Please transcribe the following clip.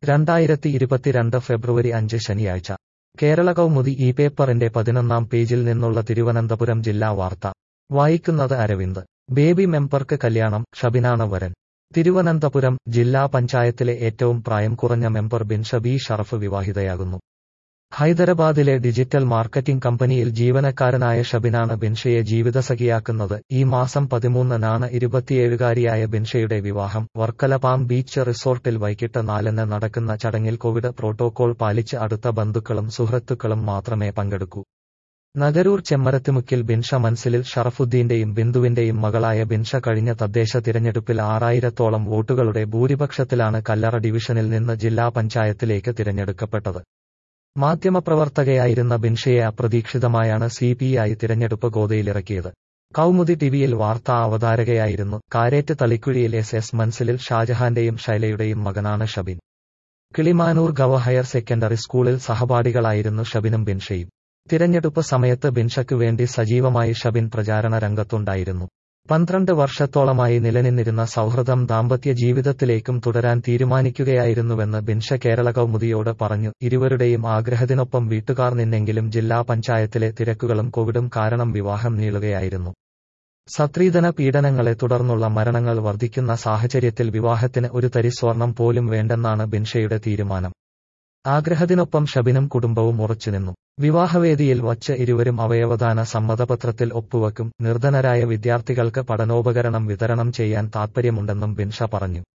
2022 ഫെബ്രുവരി 5 ശനിയാഴ്ച കേരള കൗമുദി ഈ പേപ്പറിന്റെ 11-ാം പേജിൽ നിന്നുള്ള തിരുവനന്തപുരം ജില്ലാ വാർത്ത വായിക്കുന്നത് അരവിന്ദ്. ബേബി മെമ്പർക്ക് കല്യാണം, ഷബിനാണ് വരൻ. തിരുവനന്തപുരം ജില്ലാ പഞ്ചായത്തിലെ ഏറ്റവും പ്രായം കുറഞ്ഞ മെമ്പർ ബിൻഷ ബി ഷറഫ് വിവാഹിതയാകുന്നു. ഹൈദരാബാദിലെ ഡിജിറ്റൽ മാർക്കറ്റിംഗ് കമ്പനിയിൽ ജീവനക്കാരനായ ഷബിനാണ് ബിൻഷയെ ജീവിതസഖിയാക്കുന്നത്. ഈ മാസം 13-നാണ് 27-കാരിയായ ബിൻഷയുടെ വിവാഹം. വർക്കല പാം ബീച്ച് റിസോർട്ടിൽ വൈകിട്ട് 4-ന് നടക്കുന്ന ചടങ്ങിൽ കോവിഡ് പ്രോട്ടോകോൾ പാലിച്ച് അടുത്ത ബന്ധുക്കളും സുഹൃത്തുക്കളും മാത്രമേ പങ്കെടുക്കൂ. നഗരൂർ ചെമ്മരത്തിമുക്കിൽ ബിൻഷ മൻസിലിൽ ഷറഫുദ്ദീന്റെയും ബിന്ദുവിന്റെയും മകളായ ബിൻഷ കഴിഞ്ഞ തദ്ദേശ തിരഞ്ഞെടുപ്പിൽ 6000-ഓളം വോട്ടുകളുടെ ഭൂരിപക്ഷത്തിലാണ് കല്ലറ ഡിവിഷനിൽ നിന്ന് ജില്ലാ പഞ്ചായത്തിലേക്ക് തിരഞ്ഞെടുക്കപ്പെട്ടത്. മാധ്യമപ്രവർത്തകയായിരുന്ന ബിൻഷയെ അപ്രതീക്ഷിതമായാണ് CPI തിരഞ്ഞെടുപ്പ് ഗോതയിലിറക്കിയത്. കൗമുദി ടിവിയിൽ വാർത്താ അവതാരകയായിരുന്നു. കാരേറ്റ് തളിക്കുഴിയിൽ SS മൻസിലിൽ ഷാജഹാന്റെയും ഷൈലയുടെയും മകനാണ് ഷബിൻ. കിളിമാനൂർ ഗവ ഹയർ സെക്കൻഡറി സ്കൂളിൽ സഹപാഠികളായിരുന്നു ഷബിനും ബിൻഷയും. തിരഞ്ഞെടുപ്പ് സമയത്ത് ബിൻഷയ്ക്ക് വേണ്ടി സജീവമായി ഷബിൻ പ്രചാരണ രംഗത്തുണ്ടായിരുന്നു. 12 വർഷത്തോളമായി നിലനിന്നിരുന്ന സൗഹൃദം ദാമ്പത്യ ജീവിതത്തിലേക്കും തുടരാൻ തീരുമാനിക്കുകയായിരുന്നുവെന്ന് ബിൻഷ കേരള കൗമുദിയോട് പറഞ്ഞു. ഇരുവരുടെയും ആഗ്രഹത്തിനൊപ്പം വീട്ടുകാർ നിന്നെങ്കിലും ജില്ലാ പഞ്ചായത്തിലെ തിരക്കുകളും കോവിഡും കാരണം വിവാഹം നീളുകയായിരുന്നു. സ്ത്രീധന പീഡനങ്ങളെ തുടർന്നുള്ള മരണങ്ങൾ വർദ്ധിക്കുന്ന സാഹചര്യത്തിൽ വിവാഹത്തിന് ഒരു തരി സ്വർണം പോലും വേണ്ടെന്നാണ് ബിൻഷയുടെ തീരുമാനം. ആഗ്രഹത്തിനൊപ്പം ഷബിനും കുടുംബവും ഉറച്ചുനിന്നു. വിവാഹവേദിയിൽ വച്ച് ഇരുവരും അവയവദാന സമ്മതപത്രത്തിൽ ഒപ്പുവെക്കും. നിർധനരായ വിദ്യാർത്ഥികൾക്ക് പഠനോപകരണം വിതരണം ചെയ്യാൻ താൽപ്പര്യമുണ്ടെന്നും ബിൻഷ പറഞ്ഞു.